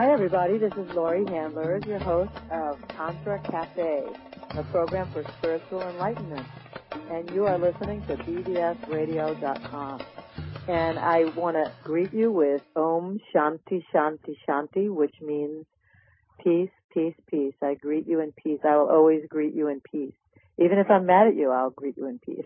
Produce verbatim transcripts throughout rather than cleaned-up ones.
Hi, everybody. This is Laurie Handler, your host of Tantra Cafe, a program for spiritual enlightenment. And you are listening to B D S radio dot com. And I want to greet you with Om Shanti Shanti Shanti, which means peace, peace, peace. I greet you in peace. I will always greet you in peace. Even if I'm mad at you, I'll greet you in peace.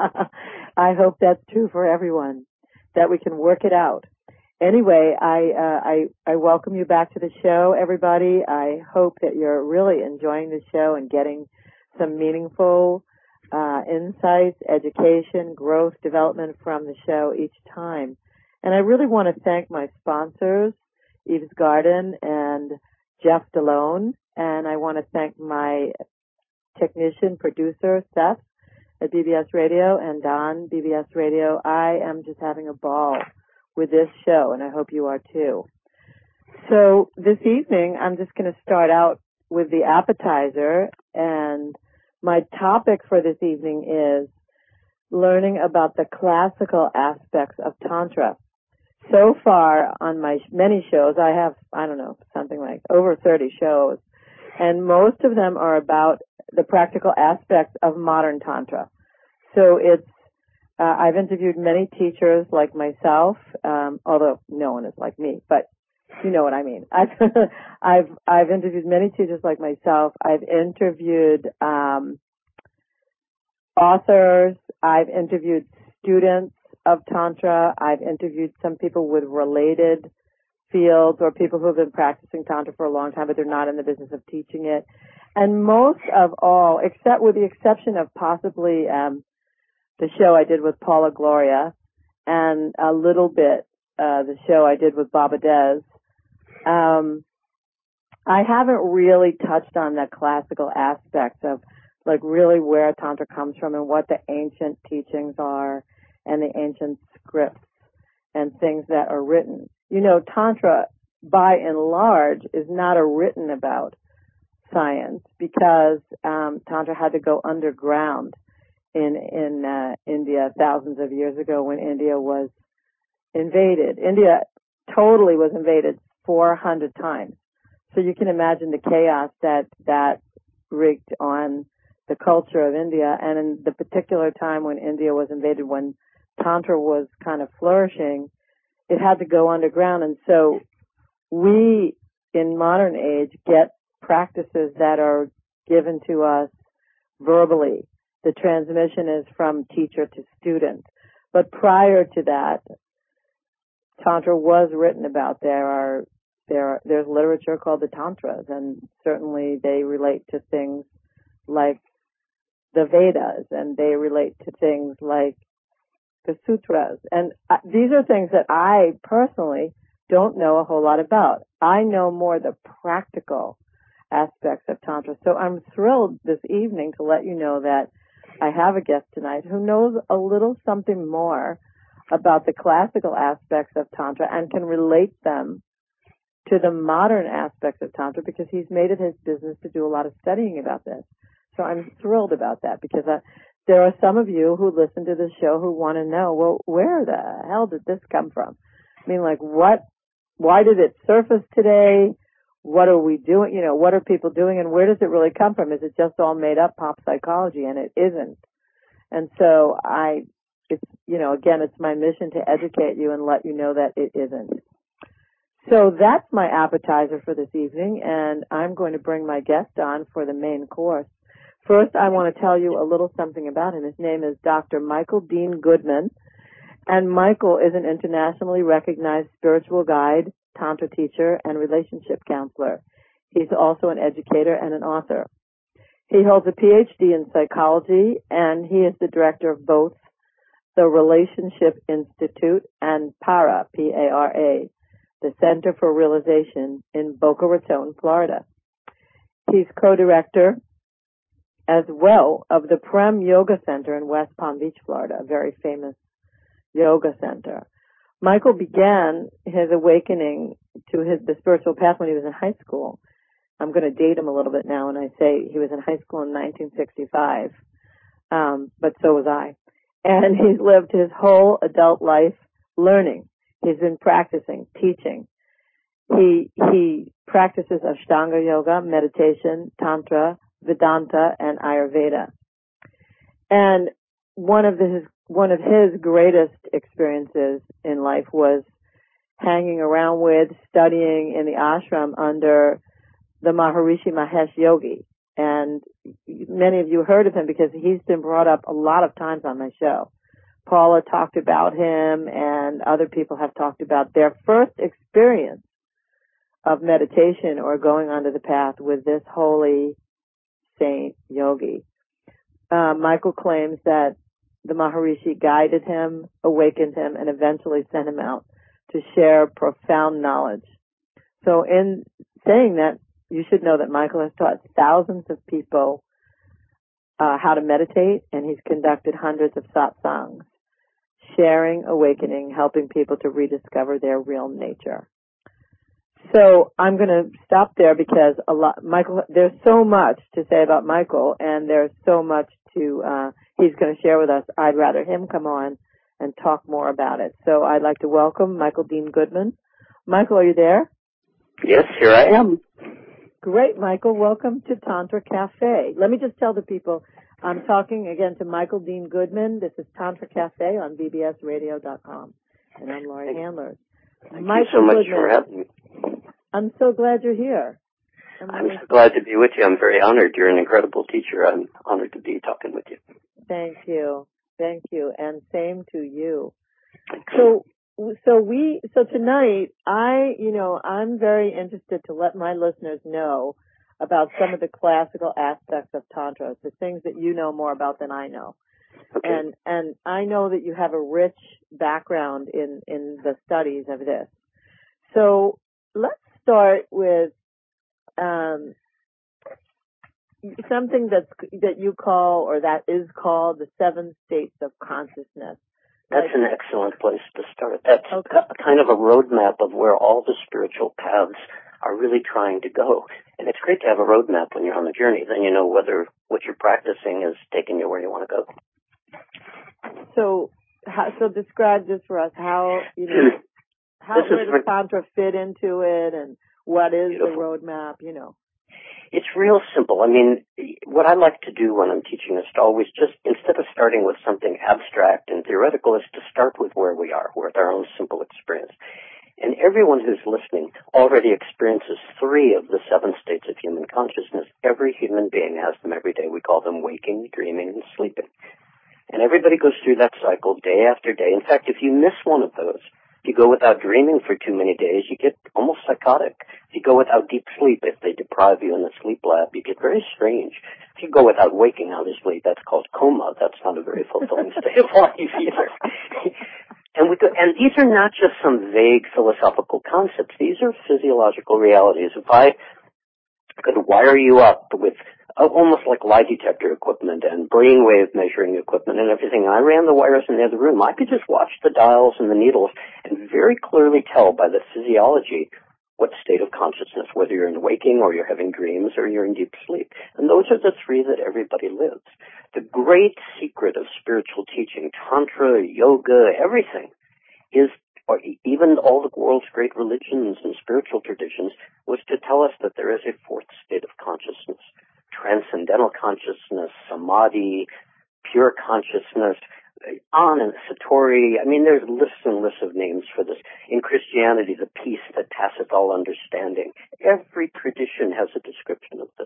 I hope that's true for everyone, that we can work it out. Anyway, I, uh, I, I welcome you back to the show, everybody. I hope that you're really enjoying the show and getting some meaningful, uh, insights, education, growth, development from the show each time. And I really want to thank my sponsors, Eve's Garden and Jeff DeLone. And I want to thank my technician, producer, Seth at B B S Radio and Don, B B S Radio. I am just having a ball with this show, and I hope you are too. So this evening, I'm just going to start out with the appetizer, and my topic for this evening is learning about the classical aspects of Tantra. So far on my many shows, I have, I don't know, something like over thirty shows, and most of them are about the practical aspects of modern Tantra. So it's Uh, I've interviewed many teachers like myself, um, although no one is like me, but you know what I mean. I've, I've, I've interviewed many teachers like myself. I've interviewed, um, authors. I've interviewed students of Tantra. I've interviewed some people with related fields or people who have been practicing Tantra for a long time, but they're not in the business of teaching it. And most of all, except with the exception of possibly, um, the show I did with Paula Gloria, and a little bit uh, the show I did with Baba Dez. Um, I haven't really touched on the classical aspects of, like, really where Tantra comes from and what the ancient teachings are and the ancient scripts and things that are written. You know, Tantra, by and large, is not a written about science because um, Tantra had to go underground in in uh, India thousands of years ago when India was invaded. India totally was invaded four hundred times. So you can imagine the chaos that that wreaked on the culture of India. And in the particular time when India was invaded, when Tantra was kind of flourishing, it had to go underground. And so we, in modern age, get practices that are given to us verbally. The transmission is from teacher to student. But prior to that, Tantra was written about. There are, there are, there's literature called the Tantras, and certainly they relate to things like the Vedas, and they relate to things like the Sutras. And uh, these are things that I personally don't know a whole lot about. I know more the practical aspects of Tantra. So I'm thrilled this evening to let you know that I have a guest tonight who knows a little something more about the classical aspects of Tantra and can relate them to the modern aspects of Tantra because he's made it his business to do a lot of studying about this. So I'm thrilled about that because uh, there are some of you who listen to this show who want to know, well, where the hell did this come from? I mean, like, what, why did it surface today? What are we doing? You know, what are people doing and where does it really come from? Is it just all made up pop psychology? And it isn't. And so I, it's, you know, again, it's my mission to educate you and let you know that it isn't. So that's my appetizer for this evening, and I'm going to bring my guest on for the main course. First, I want to tell you a little something about him. His name is Doctor Michael Dean Goodman, and Michael is an internationally recognized spiritual guide, Tantra teacher, and relationship counselor. He's also an educator and an author. He holds a P H D in psychology, and he is the director of both the Relationship Institute and PARA, P A R A, the Center for Realization in Boca Raton, Florida. He's co-director as well of the Prem Yoga Center in West Palm Beach, Florida, a very famous yoga center. Michael began his awakening to his the spiritual path when he was in high school. I'm going to date him a little bit now when I say he was in high school in nineteen sixty-five, um, but so was I. And he's lived his whole adult life learning. He's been practicing, teaching. He he practices Ashtanga yoga, meditation, Tantra, Vedanta, and Ayurveda. And one of his one of his greatest experiences in life was hanging around with, studying in the ashram under the Maharishi Mahesh Yogi. And many of you heard of him because he's been brought up a lot of times on my show. Paula talked about him, and other people have talked about their first experience of meditation or going onto the path with this holy saint yogi. Uh, Michael claims that the Maharishi guided him, awakened him, and eventually sent him out to share profound knowledge. So in saying that, you should know that Michael has taught thousands of people uh, how to meditate, and he's conducted hundreds of satsangs, sharing, awakening, helping people to rediscover their real nature. So I'm going to stop there because a lot, Michael, there's so much to say about Michael, and there's so much to uh, he's going to share with us. I'd rather him come on and talk more about it. So I'd like to welcome Michael Dean Goodman. Michael, are you there? Yes, here I am. Great, Michael. Welcome to Tantra Cafe. Let me just tell the people, I'm talking again to Michael Dean Goodman. This is Tantra Cafe on B B S radio dot com, and I'm Laurie Handler. Thank Michael you so much Goodman, for having me. I'm so glad you're here. I'm, I'm really so glad to be with you. I'm very honored. You're an incredible teacher. I'm honored to be talking with you. Thank you. Thank you. And same to you. So, so we, so tonight, I, you know, I'm very interested to let my listeners know about some of the classical aspects of Tantra, the things that you know more about than I know. Okay. And, and I know that you have a rich background in, in the studies of this. So let's start with, um, something that's, that you call, or that is called the seven states of consciousness. That's like, an excellent place to start. That's okay. kind of a roadmap of where all the spiritual paths are really trying to go. And it's great to have a roadmap when you're on the journey. Then you know whether what you're practicing is taking you where you want to go. So, how, so describe this for us. How, you know, how, where does Tantra fit into it, and what is Beautiful. the roadmap, you know? It's real simple. I mean, what I like to do when I'm teaching is to always just, instead of starting with something abstract and theoretical, is to start with where we are, with our own simple experience. And everyone who's listening already experiences three of the seven states of human consciousness. Every human being has them every day. We call them waking, dreaming, and sleeping. And everybody goes through that cycle day after day. In fact, if you miss one of those, if you go without dreaming for too many days, you get almost psychotic. If you go without deep sleep, if they deprive you in the sleep lab, you get very strange. If you go without waking, obviously, that's called coma. That's not a very fulfilling state of life either. And, we go, and these are not just some vague philosophical concepts. These are physiological realities. If I could wire you up with almost like lie detector equipment and brainwave measuring equipment and everything, and I ran the wires in the other room, I could just watch the dials and the needles and very clearly tell by the physiology what state of consciousness, whether you're in waking or you're having dreams or you're in deep sleep. And those are the three that everybody lives. The great secret of spiritual teaching, Tantra, yoga, everything, is, or even all the world's great religions and spiritual traditions, was to tell us that there is a fourth state of consciousness. Transcendental consciousness, samadhi, pure consciousness, on and satori. I mean, there's lists and lists of names for this. In Christianity, the peace that passeth all understanding. Every tradition has a description of this.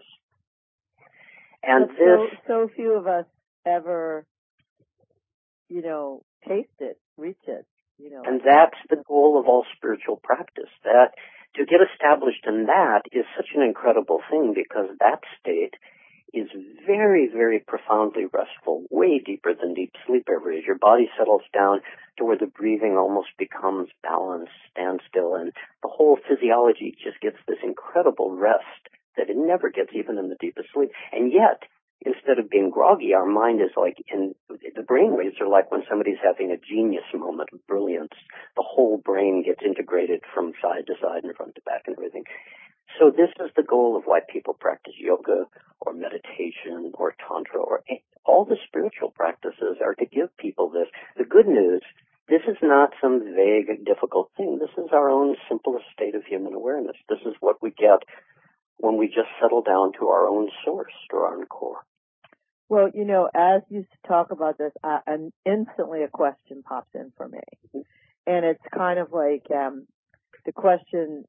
And but this... So, so few of us ever, you know, taste it, reach it, you know. And that's the goal of all spiritual practice. That to get established in that is such an incredible thing, because that state is very, very profoundly restful, way deeper than deep sleep ever is. Your body settles down to where the breathing almost becomes balanced, standstill, and the whole physiology just gets this incredible rest that it never gets even in the deepest sleep. And yet, instead of being groggy, our mind is like, in the brain waves are like when somebody's having a genius moment of brilliance. The whole brain gets integrated from side to side and front to back and everything. So this is the goal of why people practice yoga or meditation or tantra or all the spiritual practices are to give people this. The good news This is not some vague, difficult thing. This is our own simplest state of human awareness. This is what we get when we just settle down to our own source, to our own core. Well, you know, as you talk about this, uh, and instantly a question pops in for me. And it's kind of like um, the question,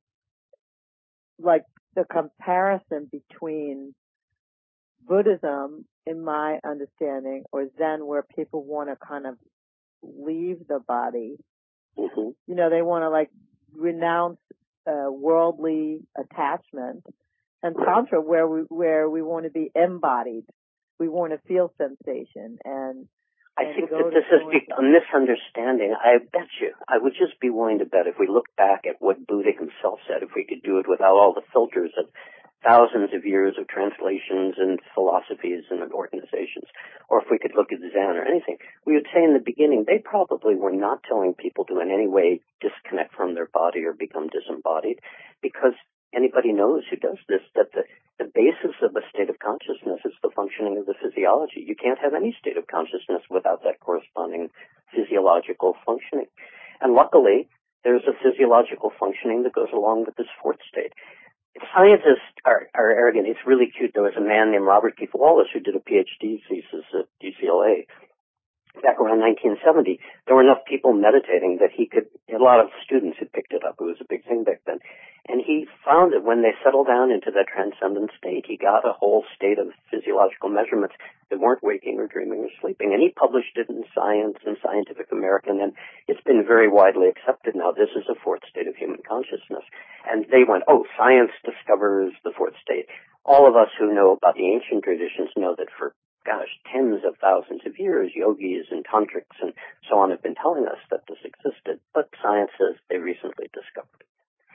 like the comparison between Buddhism, in my understanding, or Zen, where people want to kind of leave the body. Mm-hmm. You know, they want to like renounce uh, worldly attachment. And Tantra, where we where we want to be embodied, we want to feel sensation. And, I and think that this is a misunderstanding. I bet you, I would just be willing to bet if we look back at what Buddha himself said, if we could do it without all the filters of thousands of years of translations and philosophies and organizations, or if we could look at Zen or anything, we would say in the beginning they probably were not telling people to in any way disconnect from their body or become disembodied, because anybody knows who does this that the, the basis of a state of consciousness is the functioning of the physiology. You can't have any state of consciousness without that corresponding physiological functioning. And luckily, there's a physiological functioning that goes along with this fourth state. Scientists are, are arrogant. It's really cute. There was a man named Robert Keith Wallace who did a PhD thesis at U C L A back around nineteen seventy. There were enough people meditating that he could, a lot of students had picked it up. It was a big thing back then. And he found that when they settled down into that transcendent state, he got a whole state of physiological measurements that weren't waking or dreaming or sleeping. And he published it in Science and Scientific American, and it's been very widely accepted now. This is a fourth state of human consciousness. And they went, oh, science discovers the fourth state. All of us who know about the ancient traditions know that for, gosh, tens of thousands of years, yogis and tantrics and so on have been telling us that this existed. But science says they recently discovered it.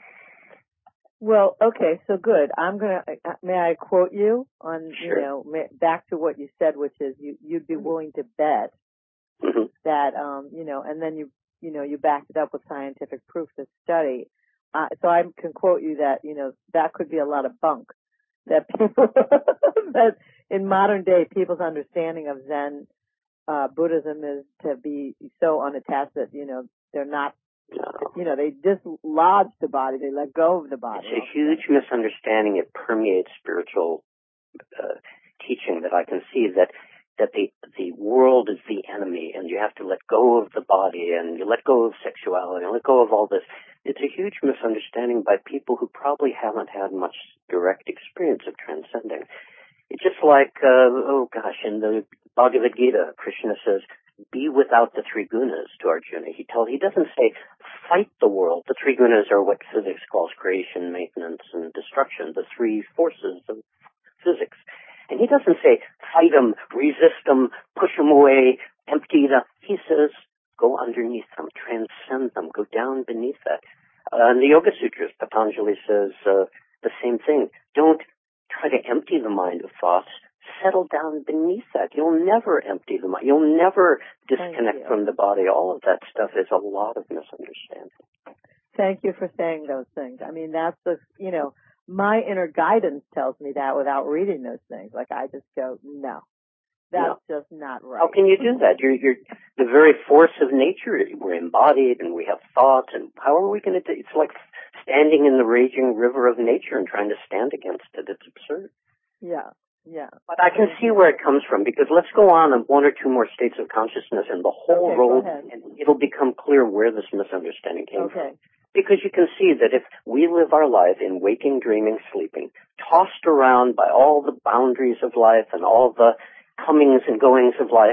Well, okay, so good. I'm gonna. May I quote you on? Sure. You know, may, back to what you said, which is you you'd be willing to bet mm-hmm. that um you know, and then you you know you backed it up with scientific proof to study. Uh, so I can quote you that you know that could be a lot of bunk that people that in modern day people's understanding of Zen uh, Buddhism is to be so unattached that you know they're not. No. You know, they dislodge the body, they let go of the body. It's a huge misunderstanding. It permeates spiritual uh, teaching that I can see that that the the world is the enemy, and you have to let go of the body, and you let go of sexuality, and let go of all this. It's a huge misunderstanding by people who probably haven't had much direct experience of transcending. It's just like, uh, oh gosh, in the Bhagavad Gita, Krishna says, be without the three gunas to Arjuna. He told, he doesn't say fight the world. The three gunas are what physics calls creation, maintenance, and destruction, the three forces of physics. And he doesn't say fight them, resist them, push them away, empty them. He says go underneath them, transcend them, go down beneath that. Uh, in the Yoga Sutras, Patanjali says uh, the same thing. Don't try to empty the mind of thoughts. Settle down beneath that. You'll never empty the mind. You'll never disconnect from the body. All of that stuff is a lot of misunderstanding. Thank you for saying those things. I mean, that's the, you know, my inner guidance tells me that without reading those things. Like, I just go, no, that's no. just not right. How can you do that? You're, you're the very force of nature. We're embodied and we have thoughts. And how are we going to do it? It's like standing in the raging river of nature and trying to stand against it. It's absurd. Yeah. Yeah. But I can see where it comes from, because let's go on in one or two more states of consciousness and the whole okay, road, and it'll become clear where this misunderstanding came okay. from. Because you can see that if we live our life in waking, dreaming, sleeping, tossed around by all the boundaries of life and all the comings and goings of life,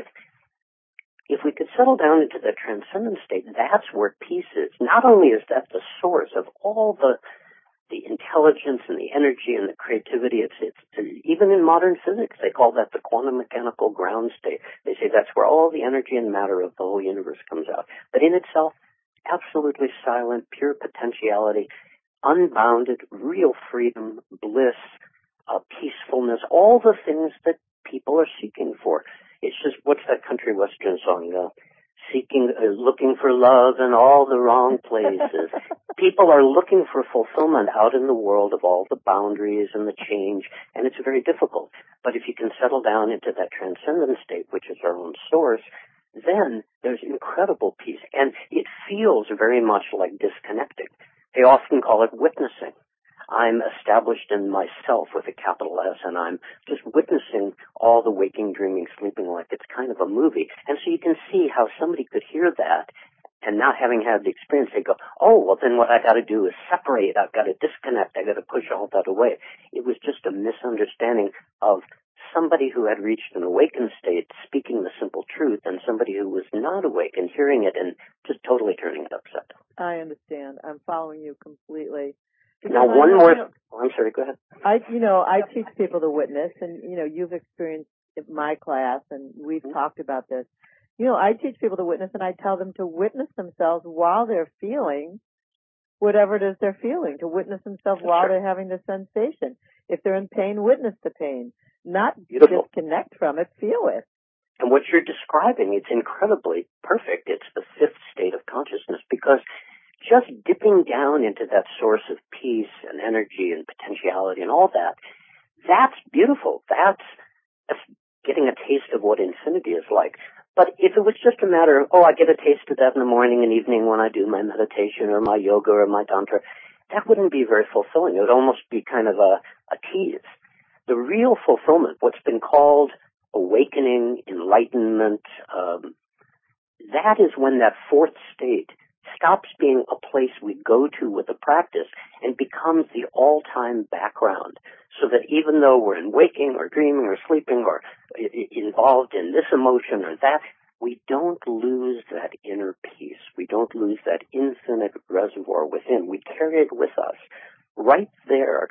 if we could settle down into the transcendent state, that's where peace is. Not only is that the source of all the the intelligence and the energy and the creativity. It's, it's, even in modern physics, they call that the quantum mechanical ground state. They say that's where all the energy and matter of the whole universe comes out. But in itself, absolutely silent, pure potentiality, unbounded, real freedom, bliss, uh, peacefulness, all the things that people are seeking for. It's just, what's that country western song, uh, seeking, uh, looking for love in all the wrong places. People are looking for fulfillment out in the world of all the boundaries and the change, and it's very difficult. But if you can settle down into that transcendent state, which is our own source, then there's incredible peace. And it feels very much like disconnecting. They often call it witnessing. I'm established in myself with a capital S, and I'm just witnessing all the waking, dreaming, sleeping like it's kind of a movie. And so you can see how somebody could hear that and not having had the experience, they go, oh, well, then what I got to do is separate. I've got to disconnect. I've got to push all that away. It was just a misunderstanding of somebody who had reached an awakened state speaking the simple truth and somebody who was not awake and hearing it and just totally turning it upside down. I understand. I'm following you completely. Because now, I one know, more. You know, oh, I'm sorry. Go ahead. I, you know, I teach people to witness, and you know, you've experienced my class, and we've mm-hmm. talked about this. You know, I teach people to witness, and I tell them to witness themselves while they're feeling whatever it is they're feeling. To witness themselves while sure. they're having the sensation. If they're in pain, witness the pain, not Beautiful. disconnect from it. Feel it. And what you're describing, it's incredibly perfect. It's the fifth state of consciousness because just dipping down into that source of peace and energy and potentiality and all that, that's beautiful. That's, that's getting a taste of what infinity is like. But if it was just a matter of, oh, I get a taste of that in the morning and evening when I do my meditation or my yoga or my tantra, that wouldn't be very fulfilling. It would almost be kind of a, a tease. The real fulfillment, what's been called awakening, enlightenment, um, that is when that fourth state stops being a place we go to with a practice and becomes the all-time background, so that even though we're in waking or dreaming or sleeping or I- involved in this emotion or that, we don't lose that inner peace. We don't lose that infinite reservoir within. We carry it with us right there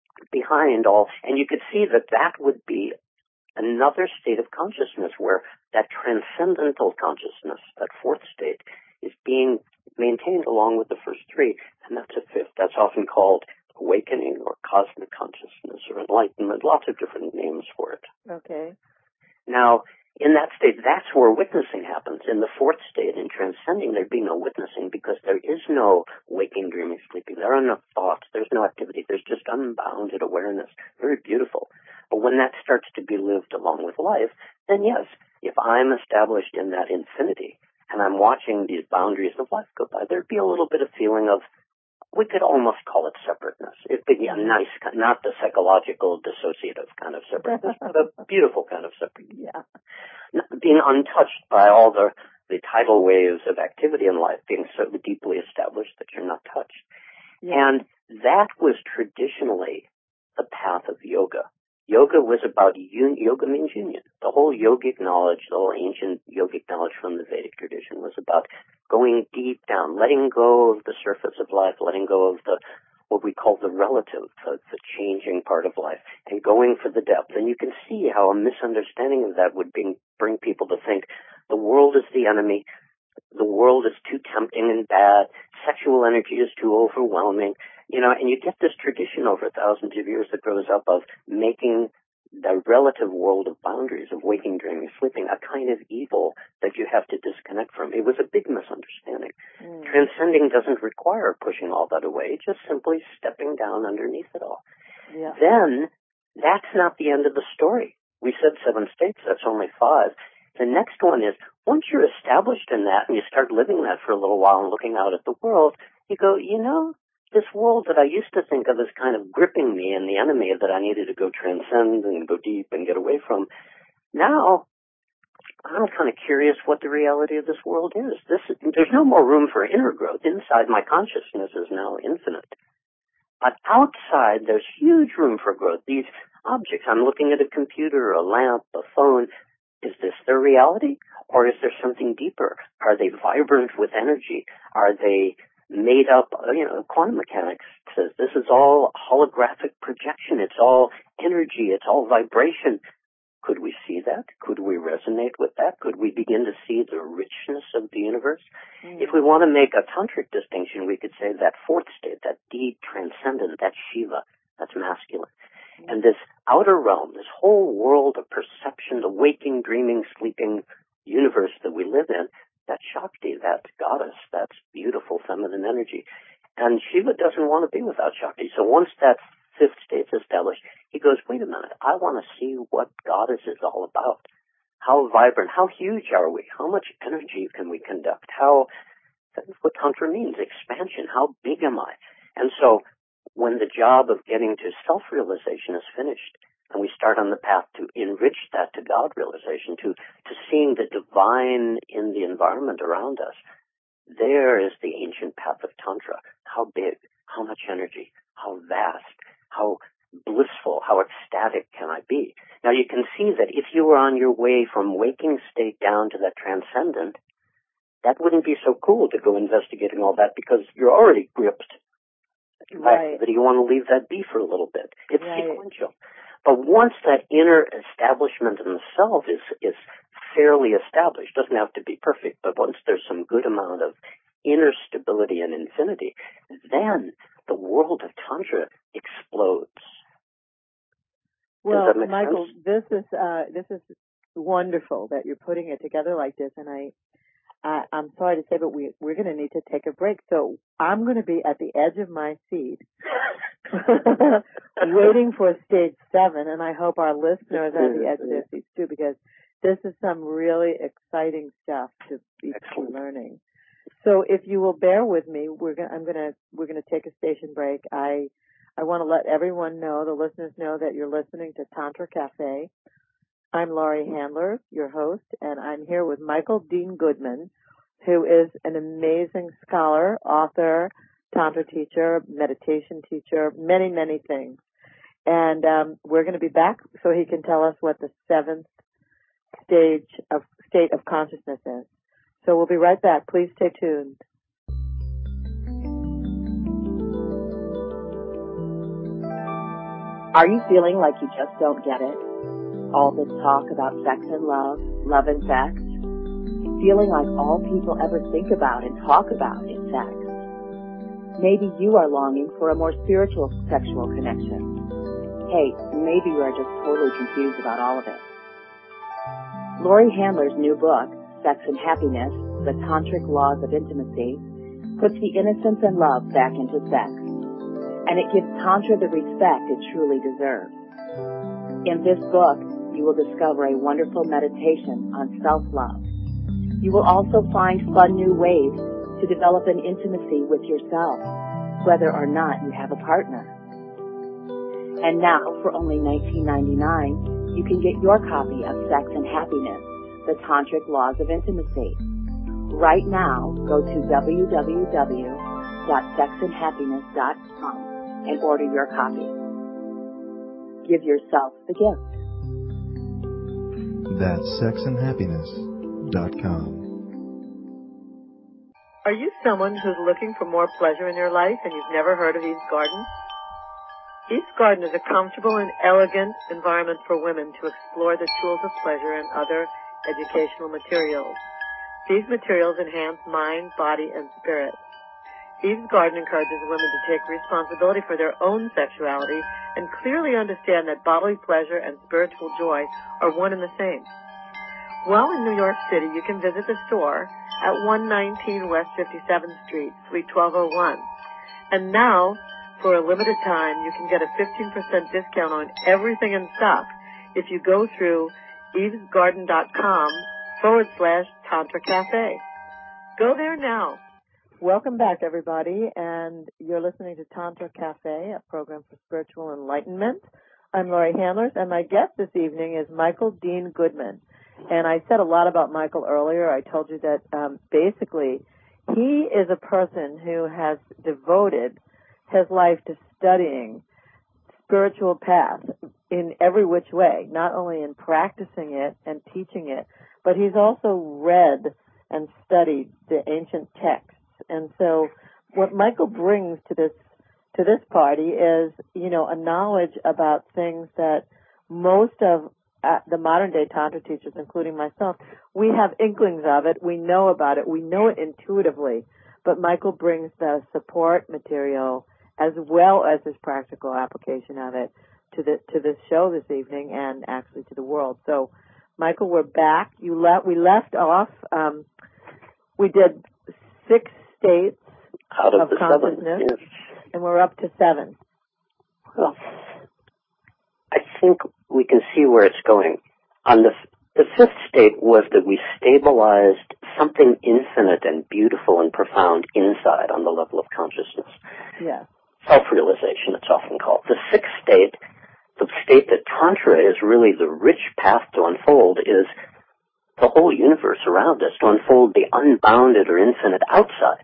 behind all. And you could see that that would be another state of consciousness where that transcendental consciousness, that fourth state, is being maintained along with the first three, and that's a fifth. That's often called awakening or cosmic consciousness or enlightenment, lots of different names for it. Okay. Now, in that state, that's where witnessing happens. In the fourth state, in transcending, there'd be no witnessing because there is no waking, dreaming, sleeping. There are no thoughts. There's no activity. There's just unbounded awareness. Very beautiful. But when that starts to be lived along with life, then yes, if I'm established in that infinity and I'm watching these boundaries of life go by, there'd be a little bit of feeling of, we could almost call it separateness. It'd be a nice, not the psychological, dissociative kind of separateness, but a beautiful kind of separateness. Yeah. Being untouched by all the, the tidal waves of activity in life, being so deeply established that you're not touched. Yeah. And that was traditionally the path of yoga. Yoga was about, un- yoga means union. The whole yogic knowledge, the whole ancient yogic knowledge from the Vedic tradition was about going deep down, letting go of the surface of life, letting go of the, what we call the relative, the, the changing part of life, and going for the depth. And you can see how a misunderstanding of that would bring, bring people to think the world is the enemy, the world is too tempting and bad, sexual energy is too overwhelming, you know, and you get this tradition over thousands of years that grows up of making the relative world of boundaries of waking, dreaming, sleeping a kind of evil that you have to disconnect from. It was a big misunderstanding. Mm. Transcending doesn't require pushing all that away, just simply stepping down underneath it all. Yeah. Then, that's not the end of the story. We said seven states, that's only five. The next one is, once you're established in that and you start living that for a little while and looking out at the world, you go, you know, this world that I used to think of as kind of gripping me and the enemy that I needed to go transcend and go deep and get away from, now I'm kind of curious what the reality of this world is. This, there's no more room for inner growth. Inside, my consciousness is now infinite. But outside, there's huge room for growth. These objects, I'm looking at a computer, a lamp, a phone. Is this their reality? Or is there something deeper? Are they vibrant with energy? Are they made up, you know, quantum mechanics says this is all holographic projection. It's all energy. It's all vibration. Could we see that? Could we resonate with that? Could we begin to see the richness of the universe? Mm. If we want to make a tantric distinction, we could say that fourth state, that deep transcendent, that's Shiva, that's masculine. Mm. And this outer realm, this whole world of perception, the waking, dreaming, sleeping universe that we live in, that's Shakti, that's goddess, that's beautiful feminine energy. And Shiva doesn't want to be without Shakti. So once that fifth state's established, he goes, wait a minute, I want to see what goddess is all about. How vibrant, how huge are we? How much energy can we conduct? How, that's what Tantra means, expansion. How big am I? And so when the job of getting to self-realization is finished, and we start on the path to enrich that to God realization, to, to seeing the divine in the environment around us, there is the ancient path of Tantra. How big, how much energy, how vast, how blissful, how ecstatic can I be? Now you can see that if you were on your way from waking state down to that transcendent, that wouldn't be so cool to go investigating all that because you're already gripped. Right. That you want to leave that be for a little bit. It's right. sequential. But once that inner establishment in the self is, is fairly established, doesn't have to be perfect, but once there's some good amount of inner stability and infinity, then the world of Tantra explodes. Well, Michael, sense? this is uh, this is wonderful that you're putting it together like this, and I, I I'm sorry to say, but we we're going to need to take a break. So I'm going to be at the edge of my seat, waiting for stage seven, and I hope our listeners are at the edge of their seats too, because this is some really exciting stuff to be Excellent. learning. So if you will bear with me, we're going I'm going to we're going to take a station break. I I want to let everyone know, the listeners know, that you're listening to Tantra Cafe. I'm Laurie Handler, your host, and I'm here with Michael Dean Goodman, who is an amazing scholar, author, Tantra teacher, meditation teacher, many, many things. And um, we're going to be back so he can tell us what the seventh stage of state of consciousness is. So we'll be right back. Please stay tuned. Are you feeling like you just don't get it? All this talk about sex and love, love and sex? Feeling like all people ever think about and talk about is sex? Maybe you are longing for a more spiritual sexual connection. Hey, maybe you are just totally confused about all of it. Laurie Handler's new book, Sex and Happiness, The Tantric Laws of Intimacy, puts the innocence and love back into sex. And it gives Tantra the respect it truly deserves. In this book, you will discover a wonderful meditation on self-love. You will also find fun new ways to develop an intimacy with yourself, whether or not you have a partner. And now, for only nineteen ninety-nine, you can get your copy of Sex and Happiness, The Tantric Laws of Intimacy. Right now, go to w w w dot sex and happiness dot com and order your copy. Give yourself the gift. That's sex and happiness dot com. Are you someone who's looking for more pleasure in your life and you've never heard of Eve's Garden? Eve's Garden is a comfortable and elegant environment for women to explore the tools of pleasure and other educational materials. These materials enhance mind, body, and spirit. Eve's Garden encourages women to take responsibility for their own sexuality and clearly understand that bodily pleasure and spiritual joy are one and the same. While in New York City, you can visit the store at one nineteen West fifty-seventh Street, Suite twelve oh one. And now, for a limited time, you can get a fifteen percent discount on everything in stock if you go through evesgarden.com forward slash Tantra Cafe. Go there now. Welcome back, everybody, and you're listening to Tantra Cafe, a program for spiritual enlightenment. I'm Laurie Handler, and my guest this evening is Michael Dean Goodman. And I said a lot about Michael earlier. I told you that um, basically he is a person who has devoted his life to studying spiritual path in every which way, not only in practicing it and teaching it, but he's also read and studied the ancient texts. And so what Michael brings to this to this party is, you know, a knowledge about things that most of uh, the modern-day Tantra teachers, including myself, we have inklings of it. We know about it. We know it intuitively. But Michael brings the support material as well as his practical application of it to the to this show this evening and actually to the world. So, Michael, we're back. You le- we left off. Um, we did six states out of, of the consciousness, seven, yes. And we're up to seven. Well, I think we can see where it's going. On the The fifth state was that we stabilized something infinite and beautiful and profound inside on the level of consciousness. Yes. Self-realization, it's often called. The sixth state, the state that Tantra is really the rich path to unfold, is the whole universe around us, to unfold the unbounded or infinite outside.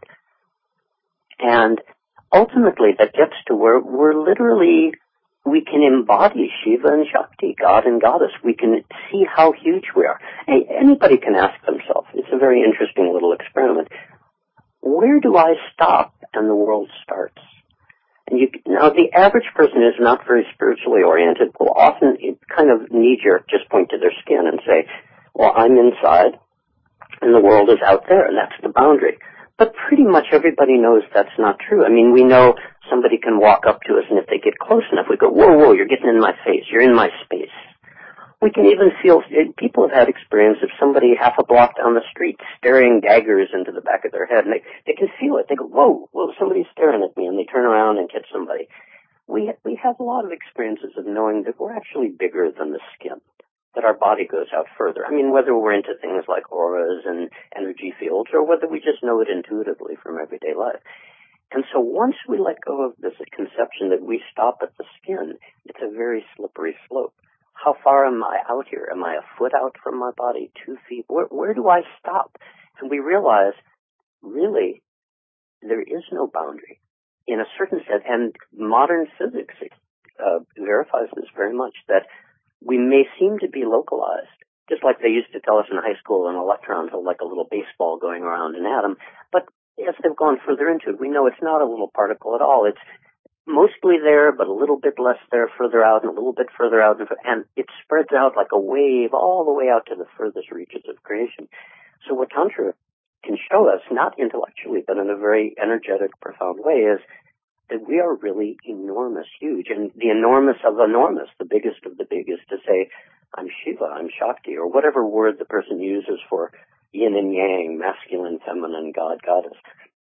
And ultimately that gets to where we're literally, we can embody Shiva and Shakti, God and Goddess. We can see how huge we are. Hey, anybody can ask themselves, it's a very interesting little experiment, where do I stop and the world starts? And you, now the average person is not very spiritually oriented, will often kind of knee-jerk just point to their skin and say, well, I'm inside and the world is out there, and that's the boundary. But pretty much everybody knows that's not true. I mean, we know somebody can walk up to us, and if they get close enough, we go, whoa, whoa, you're getting in my face. You're in my space. We can even feel, people have had experience of somebody half a block down the street staring daggers into the back of their head, and they, they can feel it. They go, whoa, whoa, somebody's staring at me, and they turn around and catch somebody. We, we have a lot of experiences of knowing that we're actually bigger than the skin, that our body goes out further. I mean, whether we're into things like auras and energy fields, or whether we just know it intuitively from everyday life. And so once we let go of this conception that we stop at the skin, it's a very slippery slope. How far am I out here? Am I a foot out from my body, two feet? Where, where do I stop? And we realize, really, there is no boundary in a certain sense. And modern physics uh, verifies this very much, that we may seem to be localized, just like they used to tell us in high school an electron is like a little baseball going around an atom. But as they've gone further into it, we know it's not a little particle at all. It's mostly there, but a little bit less there, further out, and a little bit further out, and it spreads out like a wave all the way out to the furthest reaches of creation. So what Tantra can show us, not intellectually, but in a very energetic, profound way, is that we are really enormous, huge, and the enormous of enormous, the biggest of the big, is to say, I'm Shiva, I'm Shakti, or whatever word the person uses for yin and yang, masculine, feminine, God, goddess.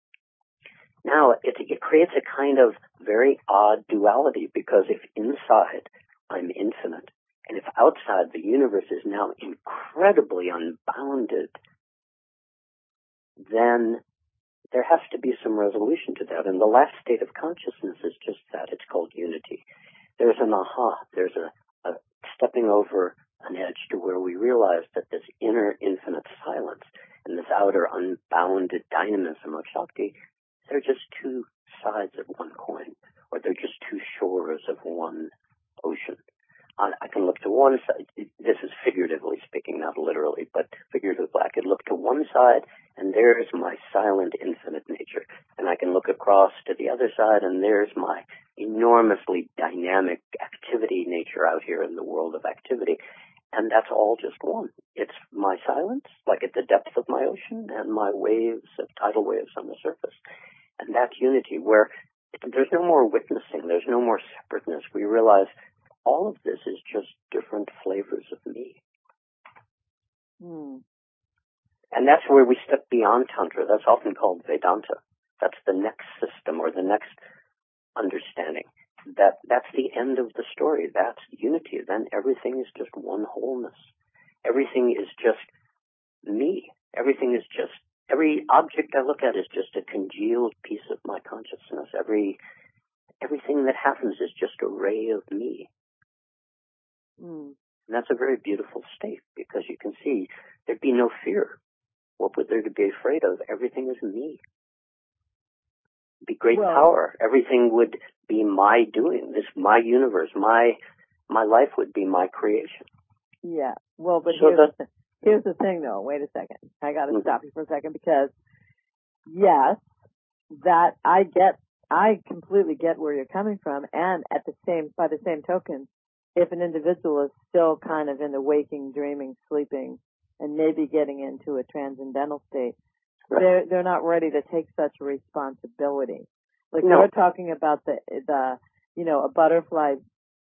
Now, it, it creates a kind of very odd duality, because if inside I'm infinite, and if outside the universe is now incredibly unbounded, then there has to be some resolution to that. And the last state of consciousness is just that. It's called unity. There's an aha. There's a, a stepping over an edge to where we realize that this inner infinite silence and this outer unbounded dynamism of Shakti, they're just two sides of one coin, or they're just two shores of one ocean. I, I can look to one side. This is figuratively speaking, not literally, but figuratively. I could look to one side, and there's my silent infinite nature. And I can look across to the other side, and there's my enormously dynamic activity nature out here in the world of activity. And that's all just one. It's my silence, like at the depth of my ocean, and my waves, of tidal waves on the surface. And that's unity, where there's no more witnessing, there's no more separateness. We realize all of this is just different flavors of me. Hmm. And that's where we step beyond Tantra. That's often called Vedanta. That's the next system, or the next understanding. That that's the end of the story. That's unity. Then everything is just one wholeness. Everything is just me. Everything is just, every object I look at is just a congealed piece of my consciousness. Every everything that happens is just a ray of me. Mm. And that's a very beautiful state, because you can see there'd be no fear. What would there to be afraid of? Everything is me. It'd be great well, power. Everything would be my doing. This, my universe, my my life would be my creation. Yeah. Well, but so here's, the, the, here's the thing, though. Wait a second. I got to mm-hmm. stop you for a second, because yes, that I get, I completely get where you're coming from, and at the same, by the same token, if an individual is still kind of in the waking, dreaming, sleeping, and maybe getting into a transcendental state, right, they're they're not ready to take such a responsibility. Like no. we're talking about the the you know, a butterfly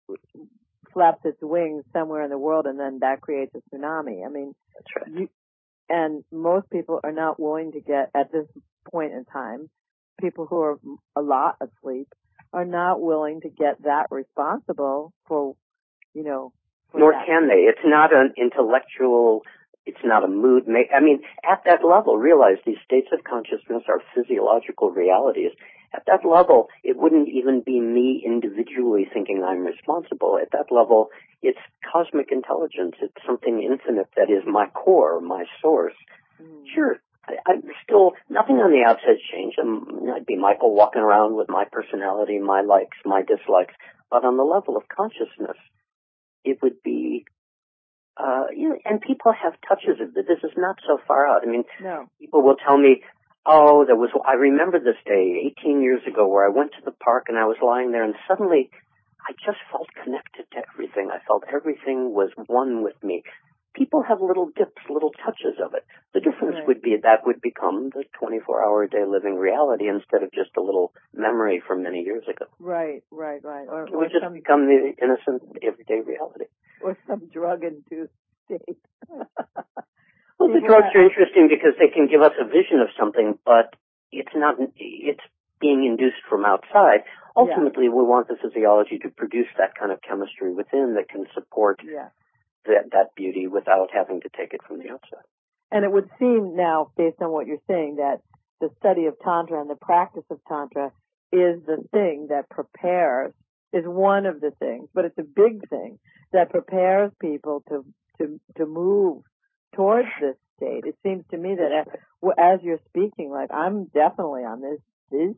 flaps its wings somewhere in the world, and then that creates a tsunami. I mean, that's right. You, and most people are not willing to get, at this point in time, people who are a lot asleep are not willing to get that responsible for, you know, Nor can they. It's not an intellectual, it's not a mood. Ma- I mean, at that level, realize these states of consciousness are physiological realities. At that level, it wouldn't even be me individually thinking I'm responsible. At that level, it's cosmic intelligence. It's something infinite that is my core, my source. Mm. Sure, I, I'm still, nothing on the outside's changed. I'm, I'd be Michael walking around with my personality, my likes, my dislikes. But on the level of consciousness, it would be, uh, you know, and people have touches of it. This is not so far out. I mean, no. People will tell me, oh, there was, I remember this day eighteen years ago where I went to the park and I was lying there and suddenly I just felt connected to everything. I felt everything was one with me. People have little dips, little touches of it. The difference right. would be that would become the twenty-four hour a day living reality instead of just a little memory from many years ago. Right, right, right. Or, it would just some, become the innocent everyday reality. Or some drug-induced state. Well, the drugs are interesting because they can give us a vision of something, but it's not, it's being induced from outside. Ultimately, yeah. we want the physiology to produce that kind of chemistry within that can support yeah. that, that beauty without having to take it from the outside. And it would seem now, based on what you're saying, that the study of Tantra and the practice of Tantra is the thing that prepares, is one of the things, but it's a big thing that prepares people to, to, to move towards this state. It seems to me that as you're speaking, like I'm definitely on this, this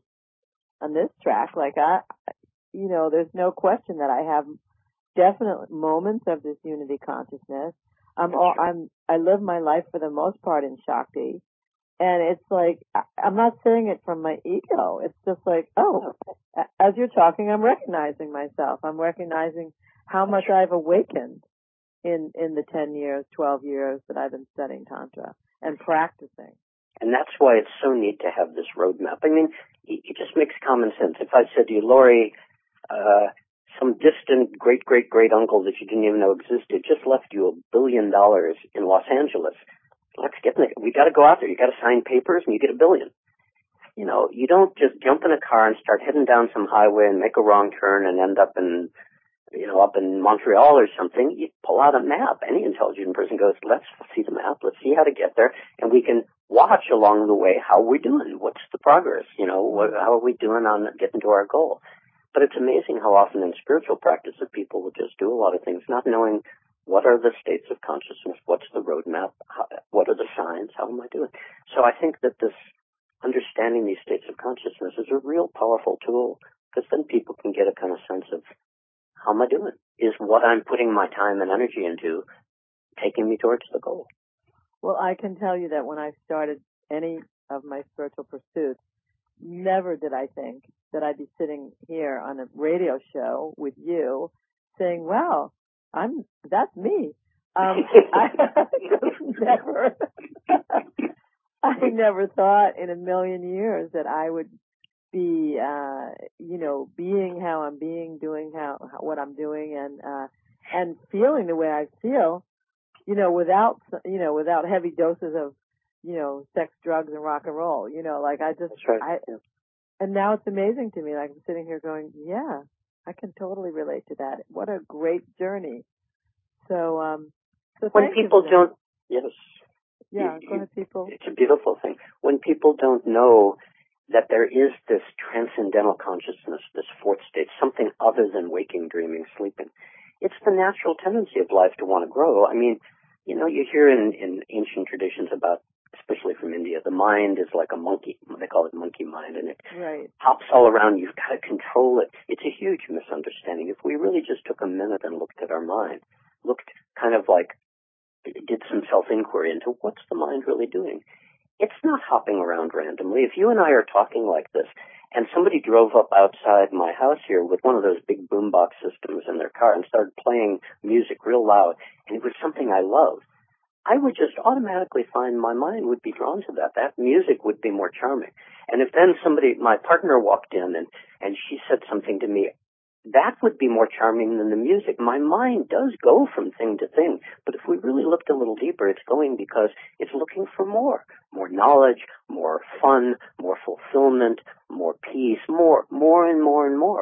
on this track. Like I, you know, there's no question that I have definite moments of this unity consciousness. I'm all, I'm I live my life for the most part in Shakti, and it's like I'm not saying it from my ego. It's just like, oh, as you're talking, I'm recognizing myself. I'm recognizing how much I've awakened in, in the ten years, twelve years that I've been studying Tantra and practicing. And that's why it's so neat to have this roadmap. I mean, it just makes common sense. If I said to you, Laurie, uh, some distant great, great, great uncle that you didn't even know existed just left you a billion dollars in Los Angeles. Let's get in it. We got to go out there. You got to sign papers and you get a billion. You know, you don't just jump in a car and start heading down some highway and make a wrong turn and end up in, you know, up in Montreal or something. You pull out a map. Any intelligent person goes, let's see the map. Let's see how to get there. And we can watch along the way how we're doing. What's the progress? You know, what, how are we doing on getting to our goal? But it's amazing how often in spiritual practice that people will just do a lot of things, not knowing what are the states of consciousness, what's the roadmap, how, what are the signs, how am I doing? So I think that this understanding these states of consciousness is a real powerful tool, because then people can get a kind of sense of, how am I doing? Is what I'm putting my time and energy into taking me towards the goal? Well, I can tell you that when I started any of my spiritual pursuits, never did I think that I'd be sitting here on a radio show with you saying, wow, I'm, that's me. Um, I never, I never thought in a million years that I would be, uh, you know, being how I'm being, doing how, how what I'm doing, and uh, and feeling the way I feel, you know, without, you know, without heavy doses of, you know, sex, drugs, and rock and roll. You know, like I just, That's right. I, yeah. And now it's amazing to me. Like I'm sitting here going, yeah, I can totally relate to that. What a great journey. So, um, so when thank people you don't, yes. Yeah, you, go ahead, people. It's a beautiful thing. When people don't know that there is this transcendental consciousness, this fourth state, something other than waking, dreaming, sleeping. It's the natural tendency of life to want to grow. I mean, you know, you hear in, in ancient traditions about, especially from India, the mind is like a monkey. They call it monkey mind, and it right. hops all around. You've got to control it. It's a huge misunderstanding. If we really just took a minute and looked at our mind, looked kind of like, did some self-inquiry into what's the mind really doing, it's not hopping around randomly. If you and I are talking like this, and somebody drove up outside my house here with one of those big boombox systems in their car and started playing music real loud, and it was something I love, I would just automatically find my mind would be drawn to that. That music would be more charming. And if then somebody, my partner walked in and, and she said something to me, that would be more charming than the music. My mind does go from thing to thing, but if we really looked a little deeper, it's going because it's looking for more, more knowledge, more fun, more fulfillment, more peace, more, more and more and more.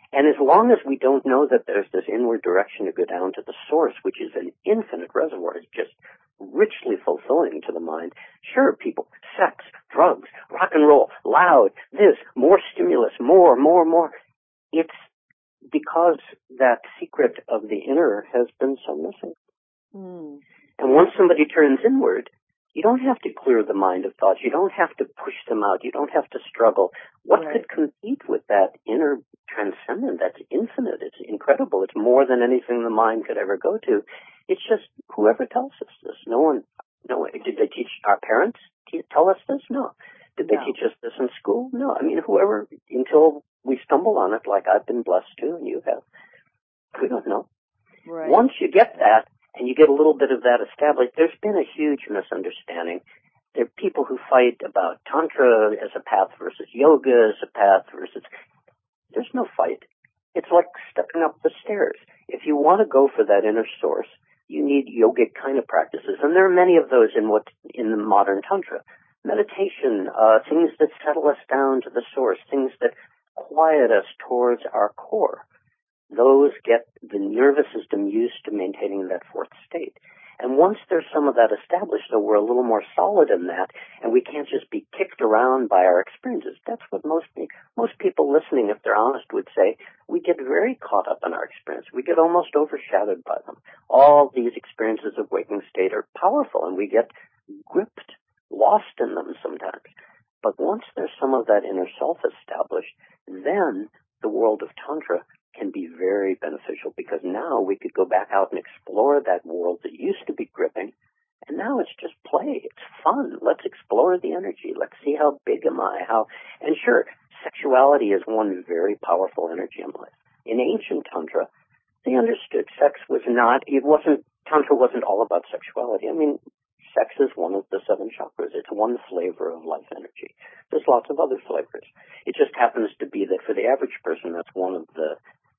And as long as we don't know that there's this inward direction to go down to the source, which is an infinite reservoir, it's just richly fulfilling to the mind. Sure, people, sex, drugs, rock and roll, loud, this, more stimulus, more, more, more. It's because that secret of the inner has been so missing. Mm. And once somebody turns inward, you don't have to clear the mind of thoughts. You don't have to push them out. You don't have to struggle. What Right. could compete with that inner transcendent? That's infinite. It's incredible. It's more than anything the mind could ever go to. It's just whoever tells us this. No one, no one. Did they teach our parents to tell us this? No. Did they No. teach us this in school? No. I mean, whoever, until we stumble on it, like I've been blessed to and you have, we don't know. Right. Once you get that, and you get a little bit of that established, there's been a huge misunderstanding. There are people who fight about Tantra as a path versus yoga as a path versus... There's no fight. It's like stepping up the stairs. If you want to go for that inner source, you need yogic kind of practices. And there are many of those in what in the modern Tantra. Meditation, uh, things that settle us down to the source, things that quiet us towards our core. Those get the nervous system used to maintaining that fourth state. And once there's some of that established, so we're a little more solid in that, and we can't just be kicked around by our experiences. That's what most most people listening, if they're honest, would say. We get very caught up in our experience. We get almost overshadowed by them. All these experiences of waking state are powerful, and we get gripped, lost in them sometimes. But once there's some of that inner self established, then the world of Tantra can be very beneficial, because now we could go back out and explore that world that used to be gripping, and now it's just play. It's fun. Let's explore the energy. Let's see how big am I. How and sure, sexuality is one very powerful energy in life. In ancient Tantra, they understood sex was not. It wasn't. Tantra wasn't all about sexuality. I mean, sex is one of the seven chakras. It's one flavor of life energy. There's lots of other flavors. It just happens to be that for the average person, that's one of the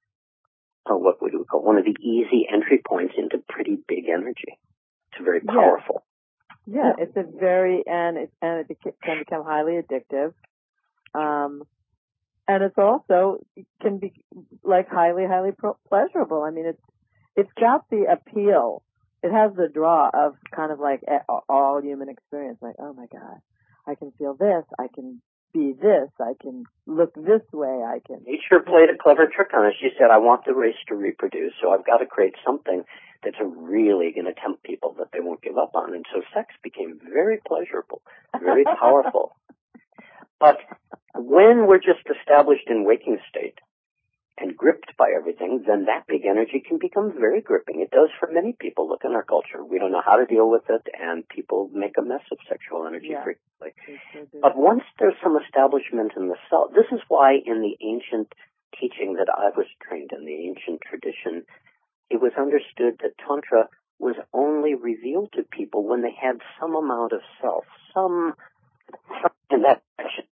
Uh, what would we call one of the easy entry points into pretty big energy. It's very powerful. Yeah, yeah it's a very and it and it can become highly addictive, um, and it's also it can be like highly highly pro- pleasurable. I mean, it's it's got the appeal. It has the draw of kind of like all human experience. Like, oh my God, I can feel this. I can be this, I can look this way, I can... Nature played a clever trick on us. She said, I want the race to reproduce, so I've got to create something that's really going to tempt people that they won't give up on. And so sex became very pleasurable, very powerful. But when we're just established in waking state and gripped by everything, then that big energy can become very gripping. It does for many people. Look in our culture. We don't know how to deal with it, and people make a mess of sexual energy yeah. frequently. Sure but once there's some establishment in the self, this is why in the ancient teaching that I was trained in, the ancient tradition, it was understood that Tantra was only revealed to people when they had some amount of self, some, some in that direction,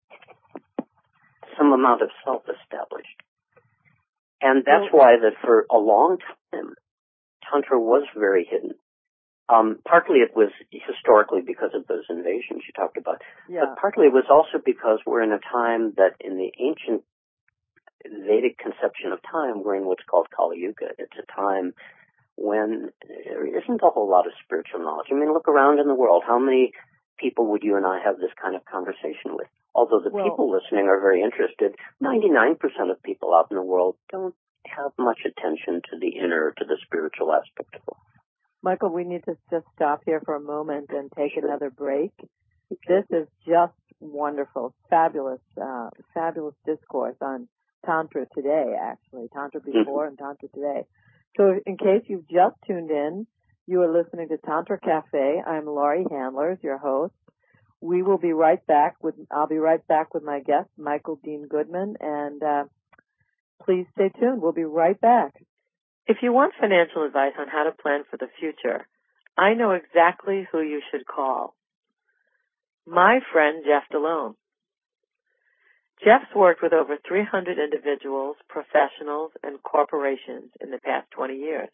some amount of self established. And that's why that for a long time, Tantra was very hidden. Um, partly it was historically because of those invasions you talked about, yeah. but partly it was also because we're in a time that in the ancient Vedic conception of time, we're in what's called Kali Yuga. It's a time when there isn't a whole lot of spiritual knowledge. I mean, look around in the world. How many people would you and I have this kind of conversation with? Although the well, people listening are very interested, ninety-nine percent of people out in the world don't have much attention to the inner, to the spiritual aspect of it. Michael, we need to just stop here for a moment and take Sure. another break. This is just wonderful, fabulous, uh, fabulous discourse on Tantra today, actually. Tantra before and Tantra today. So in case you've just tuned in, you are listening to Tantra Cafe. I'm Laurie Handlers, your host. We will be right back with, I'll be right back with my guest, Michael Dean Goodman, and uh, please stay tuned. We'll be right back. If you want financial advice on how to plan for the future, I know exactly who you should call. My friend, Jeff Delone. Jeff's worked with over three hundred individuals, professionals, and corporations in the past twenty years.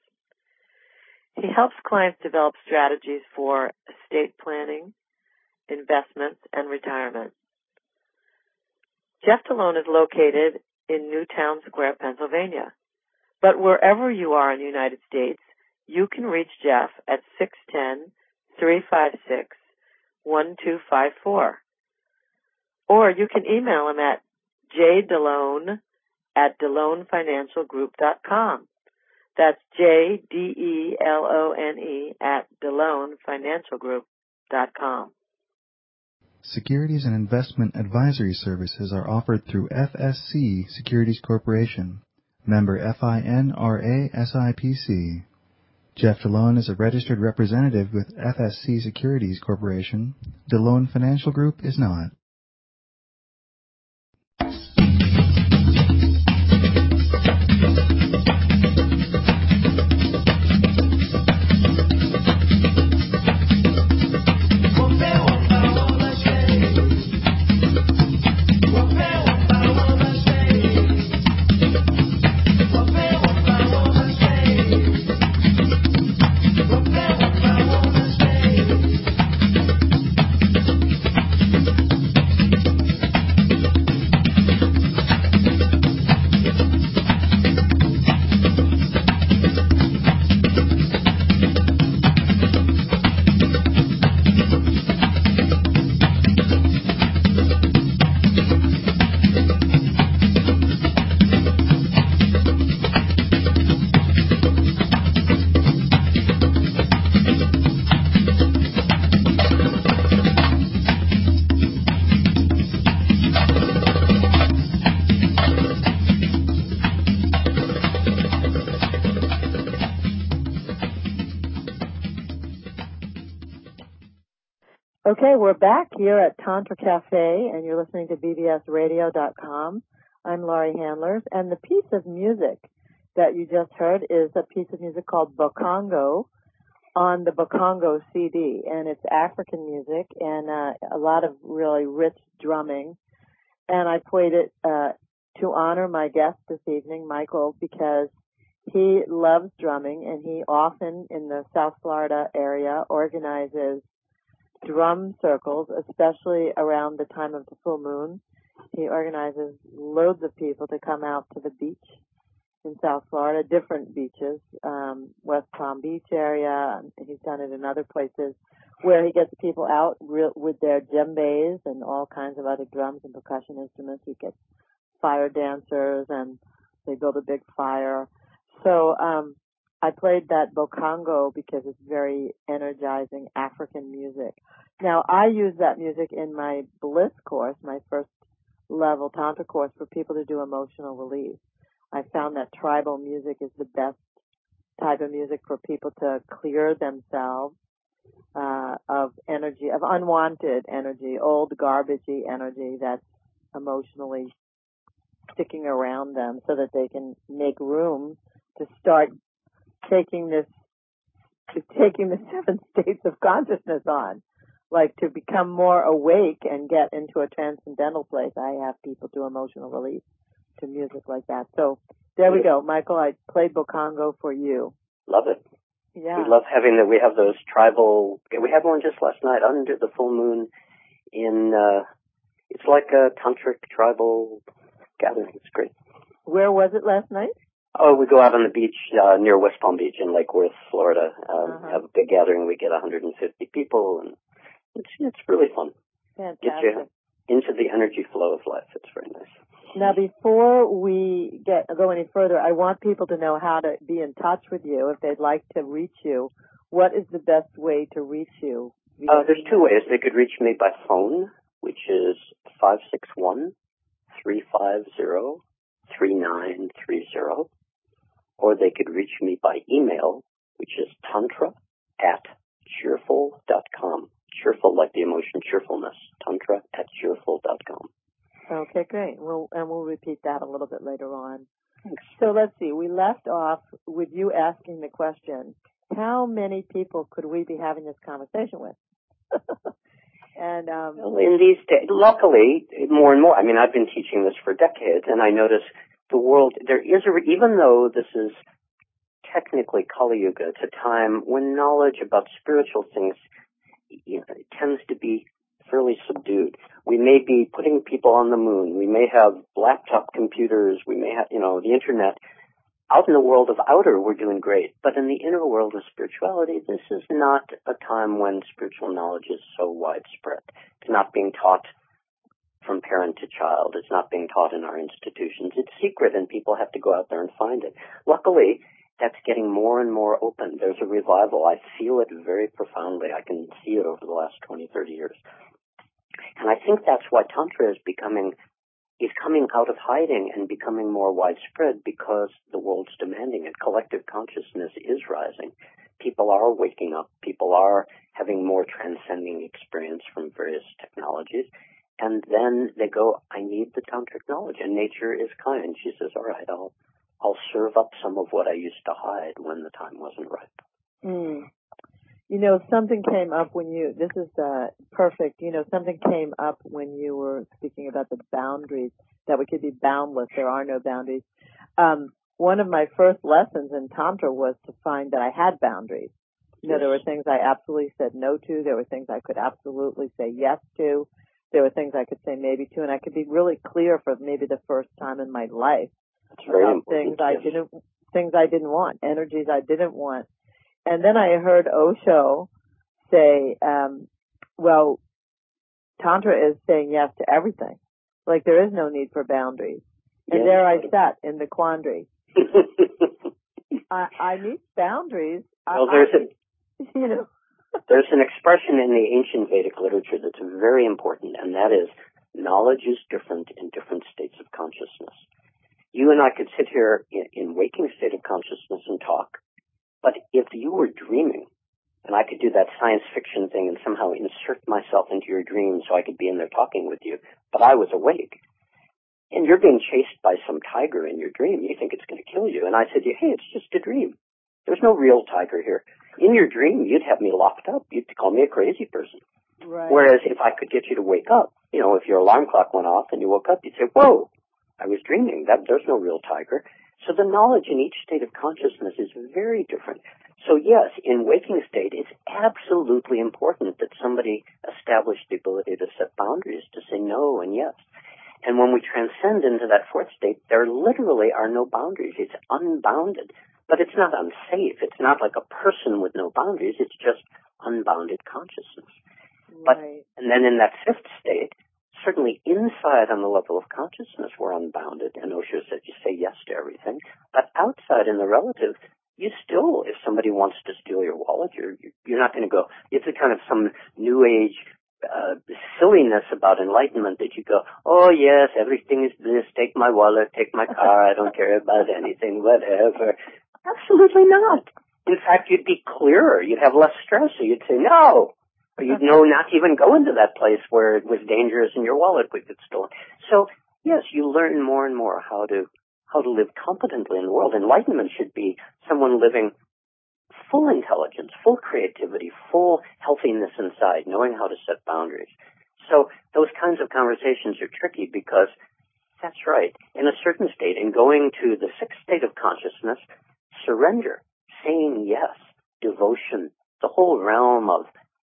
He helps clients develop strategies for estate planning, investments, and retirement. Jeff Delone is located in Newtown Square, Pennsylvania. But wherever you are in the United States, you can reach Jeff at six one zero, three five six, one two five four. Or you can email him at jdelone at delone financial group dot com. That's J D E L O N E at delone financial group dot com. Securities and investment advisory services are offered through F S C Securities Corporation, member FINRA S I P C. Jeff DeLone is a registered representative with F S C Securities Corporation. DeLone Financial Group is not. Okay, we're back here at Tantra Cafe, and you're listening to B B S radio dot com. I'm Laurie Handlers, and the piece of music that you just heard is a piece of music called Bokongo on the Bokongo C D, and it's African music and uh, a lot of really rich drumming. And I played it uh, to honor my guest this evening, Michael, because he loves drumming, and he often in the South Florida area organizes drum circles, especially around the time of the full moon. He organizes loads of people to come out to the beach in South Florida, different beaches, um, West Palm Beach area. And he's done it in other places where he gets people out real, with their djembes and all kinds of other drums and percussion instruments. He gets fire dancers, and they build a big fire. So um, I played that Bokongo because it's very energizing African music. Now, I use that music in my Bliss course, my first level Tantra course, for people to do emotional release. I found that tribal music is the best type of music for people to clear themselves uh, of energy, of unwanted energy, old garbagey energy that's emotionally sticking around them, so that they can make room to start taking this, taking the seven states of consciousness on, like to become more awake and get into a transcendental place. I have people do emotional release to music like that. So there we go, Michael. I played Bokongo for you. Love it. Yeah. We love having that. We have those tribal. We had one just last night under the full moon. In uh, it's like a tantric tribal gathering. It's great. Where was it last night? Oh, we go out on the beach uh, near West Palm Beach in Lake Worth, Florida. Um, uh-huh. Have a big gathering. We get one hundred fifty people, and it's it's really fun. Fantastic. Get you into the energy flow of life. It's very nice. Now, before we get go any further, I want people to know how to be in touch with you if they'd like to reach you. What is the best way to reach you? Uh, there's two ways. They could reach me by phone, which is five six one, three five zero, three nine three zero. Or they could reach me by email, which is tantra at cheerful dot com. Cheerful like the emotion cheerfulness. Tantra at cheerful dot com. Okay, great. We'll, and we'll repeat that a little bit later on. Thanks. So let's see. We left off with you asking the question, how many people could we be having this conversation with? and um, well, in these days, luckily, more and more. I mean, I've been teaching this for decades, and I notice the world, there is a, even though this is technically Kali Yuga, it's a time when knowledge about spiritual things, you know, it tends to be fairly subdued. We may be putting people on the moon. We may have laptop computers. We may have, you know, the internet. Out in the world of outer, we're doing great. But in the inner world of spirituality, this is not a time when spiritual knowledge is so widespread. It's not being taught from parent to child. It's not being taught in our institutions. It's secret, and people have to go out there and find it. Luckily, that's getting more and more open. There's a revival. I feel it very profoundly. I can see it over the last twenty, thirty years. And I think that's why Tantra is becoming, is coming out of hiding and becoming more widespread, because the world's demanding it. Collective consciousness is rising. People are waking up. People are having more transcending experience from various technologies. And then they go, I need the tantric knowledge. And nature is kind. She says, all right, I'll I'll serve up some of what I used to hide when the time wasn't ripe. Mm. You know, something came up when you, this is uh, perfect, you know, something came up when you were speaking about the boundaries, that we could be boundless. There are no boundaries. Um, one of my first lessons in Tantra was to find that I had boundaries. You know, yes. There were things I absolutely said no to. There were things I could absolutely say yes to. There were things I could say maybe to, and I could be really clear for maybe the first time in my life. That's very about important. Things I didn't, things I didn't want, energies I didn't want. And then I heard Osho say, um, well, Tantra is saying yes to everything. Like there is no need for boundaries. And yes. There I sat in the quandary. I, I need boundaries. Well, there's I, a, you know. There's an expression in the ancient Vedic literature that's very important, and that is, knowledge is different in different states of consciousness. You and I could sit here in, in waking state of consciousness and talk, but if you were dreaming, and I could do that science fiction thing and somehow insert myself into your dream so I could be in there talking with you, but I was awake, and you're being chased by some tiger in your dream, you think it's going to kill you, and I said to you, hey, it's just a dream. There's no real tiger here. In your dream, you'd have me locked up. You'd call me a crazy person. Right. Whereas if I could get you to wake up, you know, if your alarm clock went off and you woke up, you'd say, whoa, I was dreaming. That there's no real tiger. So the knowledge in each state of consciousness is very different. So yes, in waking state, it's absolutely important that somebody establish the ability to set boundaries, to say no and yes. And when we transcend into that fourth state, there literally are no boundaries. It's unbounded. But it's not unsafe. It's not like a person with no boundaries. It's just unbounded consciousness. Right. But, and then in that fifth state, certainly inside on the level of consciousness, we're unbounded. And Osho said you say yes to everything. But outside in the relative, you still, if somebody wants to steal your wallet, you're, you're not going to go, it's a kind of some new age uh, silliness about enlightenment that you go, oh yes, everything is this, take my wallet, take my car, I don't care about anything, whatever. Absolutely not. In fact, you'd be clearer. You'd have less stress. So you'd say no. Or you'd know not to even go into that place where it was dangerous and your wallet would get stolen. So, yes, you learn more and more how to how to live competently in the world. Enlightenment should be someone living full intelligence, full creativity, full healthiness inside, knowing how to set boundaries. So those kinds of conversations are tricky because that's right. In a certain state, in going to the sixth state of consciousness, surrender, saying yes, devotion, the whole realm of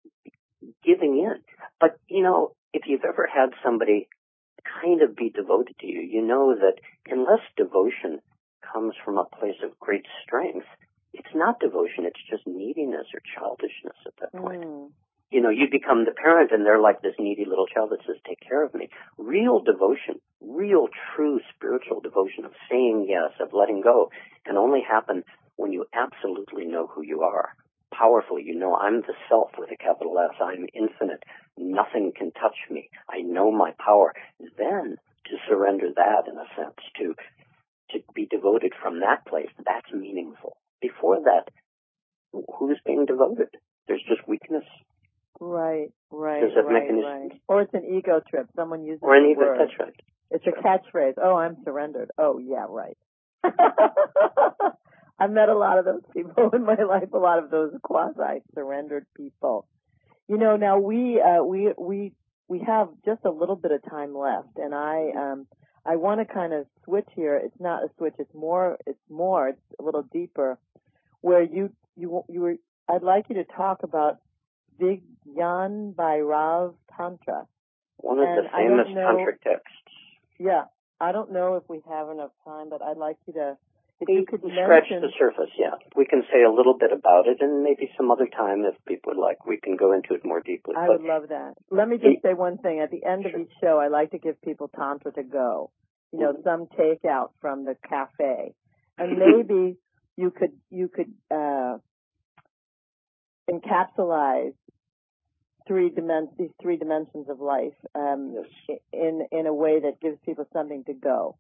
giving in. But, you know, if you've ever had somebody kind of be devoted to you, you know that unless devotion comes from a place of great strength, it's not devotion, it's just neediness or childishness at that point. Mm. You know, you become the parent and they're like this needy little child that says, take care of me. Real devotion, real true spiritual devotion of saying yes, of letting go, can only happen when you absolutely know who you are. Powerfully, you know, I'm the self with a capital S. I'm infinite. Nothing can touch me. I know my power. Then to surrender that, in a sense, to to be devoted from that place, that's meaningful. Before that, who's being devoted? There's just weakness. Right, right, There's a right, mechanism. right. Or it's an ego trip. Someone uses or an the ego, word. that's right. It's a catchphrase. Oh, I'm surrendered. Oh, yeah, right. I've met a lot of those people in my life, a lot of those quasi-surrendered people. You know, now we, uh, we, we, we have just a little bit of time left, and I, um, I want to kind of switch here. It's not a switch. It's more, it's more, it's a little deeper, where you, you, you were, I'd like you to talk about Vigyan Bhairav Tantra. One of And the famous know, tantric texts. Yeah. I don't know if we have enough time, but I'd like you to, if we you could scratch mention, the surface, yeah. We can say a little bit about it, and maybe some other time, if people would like, we can go into it more deeply. I but would love that. Let me just say one thing. At the end sure. of each show, I like to give people Tantra to go. You know, mm-hmm. some takeout from the cafe. And maybe you could, you could, uh, encapsulate three dimen- these three dimensions of life, um, yes. in, in a way that gives people something to go.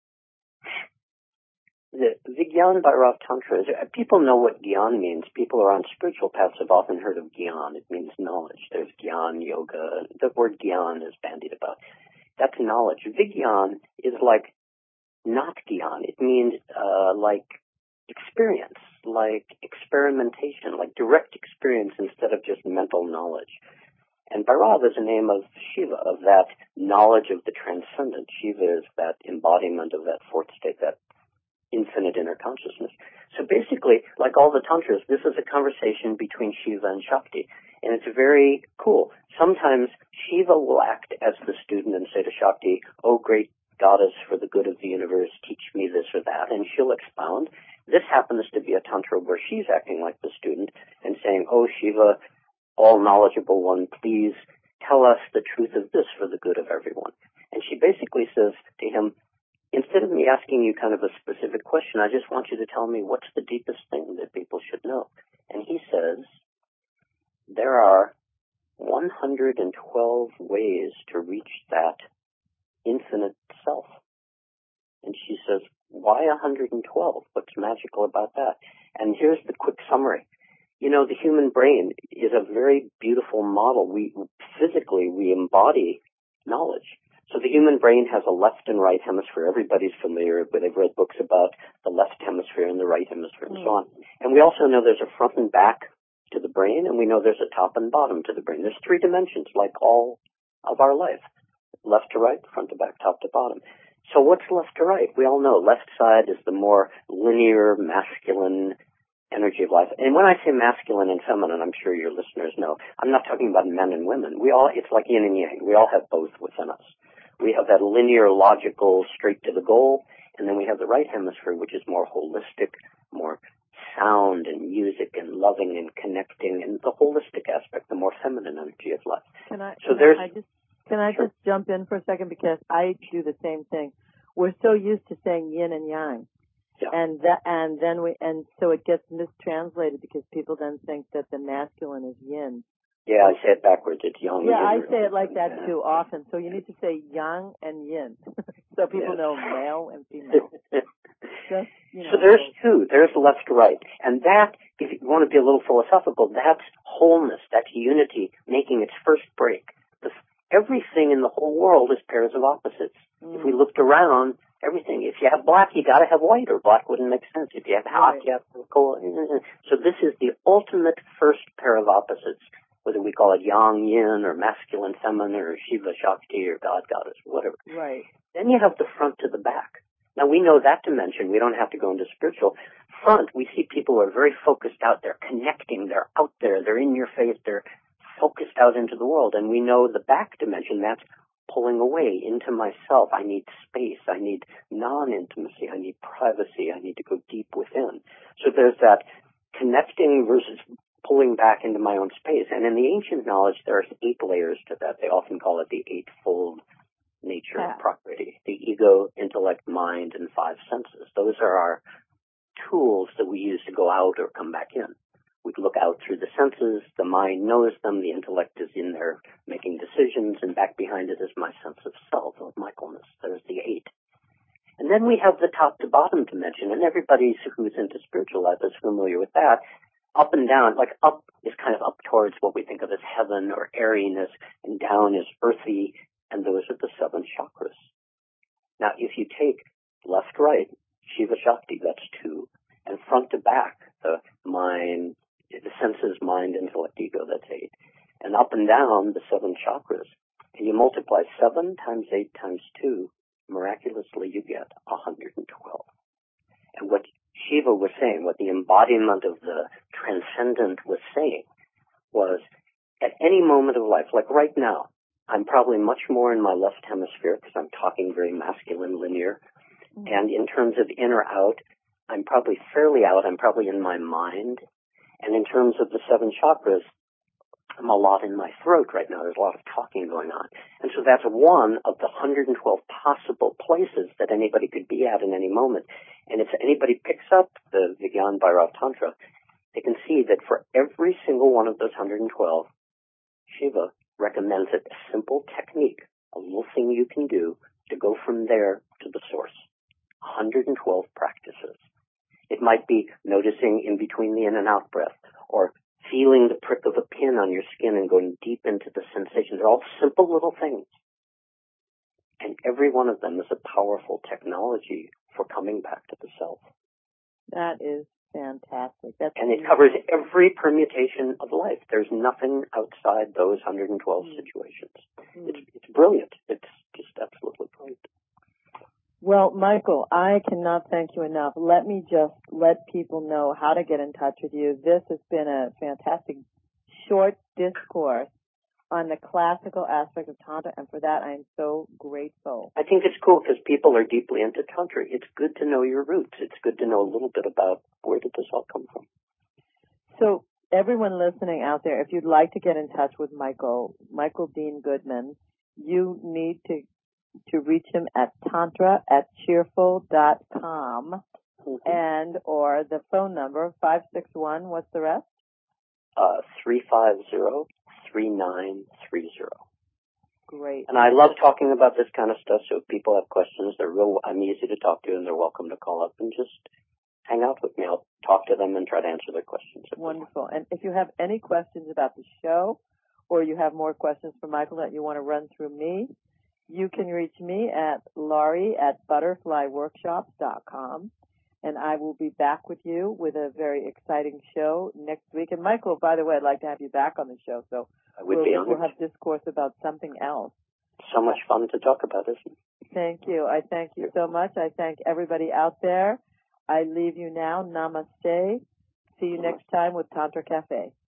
The Vigyan Bhairav Tantra, is, people know what Gyan means. People who are on spiritual paths have often heard of Gyan. It means knowledge. There's Gyan Yoga. The word Gyan is bandied about. That's knowledge. Vigyan is like not Gyan. It means uh, like experience, like experimentation, like direct experience instead of just mental knowledge. And Bhairav is the name of Shiva, of that knowledge of the transcendent. Shiva is that embodiment of that fourth state, that infinite inner consciousness. So basically, like all the tantras, this is a conversation between Shiva and Shakti. And it's very cool. Sometimes Shiva will act as the student and say to Shakti, "Oh, great goddess, for the good of the universe, teach me this or that." And she'll expound. This happens to be a tantra where she's acting like the student and saying, "Oh, Shiva, all knowledgeable one, please tell us the truth of this for the good of everyone." And she basically says to him, instead of me asking you kind of a specific question, I just want you to tell me what's the deepest thing that people should know. And he says, there are one hundred twelve ways to reach that infinite self. And she says, why one hundred twelve? What's magical about that? And here's the quick summary. You know, the human brain is a very beautiful model. We physically, we embody knowledge. So the human brain has a left and right hemisphere. Everybody's familiar with, they've read books about the left hemisphere and the right hemisphere and so on. And we also know there's a front and back to the brain, and we know there's a top and bottom to the brain. There's three dimensions, like all of our life. Left to right, front to back, top to bottom. So what's left to right? We all know left side is the more linear, masculine energy of life. And when I say masculine and feminine, I'm sure your listeners know, I'm not talking about men and women. We all, it's like yin and yang. We all have both within us. We have that linear, logical, straight to the goal, and then we have the right hemisphere, which is more holistic, more sound and music and loving and connecting, and the holistic aspect, the more feminine energy of life. Can I, so can there's, I just, can I sure. just jump in for a second, because I do the same thing. We're so used to saying yin and yang. Yeah. And that, and then we, and so it gets mistranslated because people then think that the masculine is yin. Yeah, I say it backwards. It's yang. Yeah, yin, I say it like that yeah. too often. So you need to say yang and yin, so people yes. know male and female. Just, you know, so there's two. There's left to right, and that, if you want to be a little philosophical, that's wholeness. That's unity making its first break. The, everything in the whole world is pairs of opposites. Mm. If we looked around, everything. If you have black, you got to have white, or black wouldn't make sense. If you have hot, right. you have to cold. So this is the ultimate first pair of opposites. Whether we call it yang, yin, or masculine, feminine, or Shiva, Shakti, or God, Goddess, whatever. Right. Then you have the front to the back. Now, we know that dimension. We don't have to go into spiritual. Front, we see people who are very focused out. They're connecting. They're out there. They're in your face. They're focused out into the world. And we know the back dimension, that's pulling away into myself. I need space. I need non-intimacy. I need privacy. I need to go deep within. So there's that connecting versus pulling back into my own space. And in the ancient knowledge, there are eight layers to that. They often call it the eightfold nature yeah. of Prakriti. The ego, intellect, mind, and five senses. Those are our tools that we use to go out or come back in. We look out through the senses, the mind knows them, the intellect is in there making decisions, and back behind it is my sense of self, of Michaelness. There's the eight. And then we have the top to bottom dimension, and everybody who's into spiritual life is familiar with that. Up and down, like up is kind of up towards what we think of as heaven or airiness, and down is earthy, and those are the seven chakras. Now, if you take left, right, Shiva, Shakti, that's two, and front to back, the mind, the senses, mind, intellect, ego, that's eight, and up and down, the seven chakras, and you multiply seven times eight times two, miraculously you get one hundred twelve. And what Shiva was saying, what the embodiment of the transcendent was saying, was at any moment of life, like right now, I'm probably much more in my left hemisphere because I'm talking very masculine, linear. Mm-hmm. And in terms of in or out, I'm probably fairly out. I'm probably in my mind. And in terms of the seven chakras, I'm a lot in my throat right now. There's a lot of talking going on. And so that's one of the one hundred twelve possible places that anybody could be at in any moment. And if anybody picks up the Vigyan Bhairav Tantra, they can see that for every single one of those one hundred twelve, Shiva recommends a simple technique, a little thing you can do to go from there to the source. one hundred twelve practices. It might be noticing in between the in and out breath, or feeling the prick of a pin on your skin and going deep into the sensation. They're all simple little things. And every one of them is a powerful technology for coming back to the self. That is fantastic. That's and it covers every permutation of life. There's nothing outside those one hundred twelve mm. situations. Mm. It's, it's brilliant. It's just absolutely brilliant. Well, Michael, I cannot thank you enough. Let me just let people know how to get in touch with you. This has been a fantastic short discourse on the classical aspect of Tantra, and for that I am so grateful. I think it's cool because people are deeply into Tantra. It's good to know your roots. It's good to know a little bit about where did this all come from. So everyone listening out there, if you'd like to get in touch with Michael, Michael Dean Goodman, you need to to reach him at tantra at cheerful dot com mm-hmm. and or the phone number five six one, what's the rest? Uh, three five zero, three nine three zero. Great. And I love talking about this kind of stuff, so if people have questions, they're real, I'm easy to talk to, and they're welcome to call up and just hang out with me. I'll talk to them and try to answer their questions. Wonderful. And if you have any questions about the show, or you have more questions for Michael that you want to run through me, you can reach me at Laurie at butterfly workshops dot com, and I will be back with you with a very exciting show next week. And Michael, by the way, I'd like to have you back on the show, so I would we'll, be honored. we'll have discourse about something else. So much fun to talk about, isn't it? Thank you. I thank you so much. I thank everybody out there. I leave you now. Namaste. See you next time with Tantra Cafe.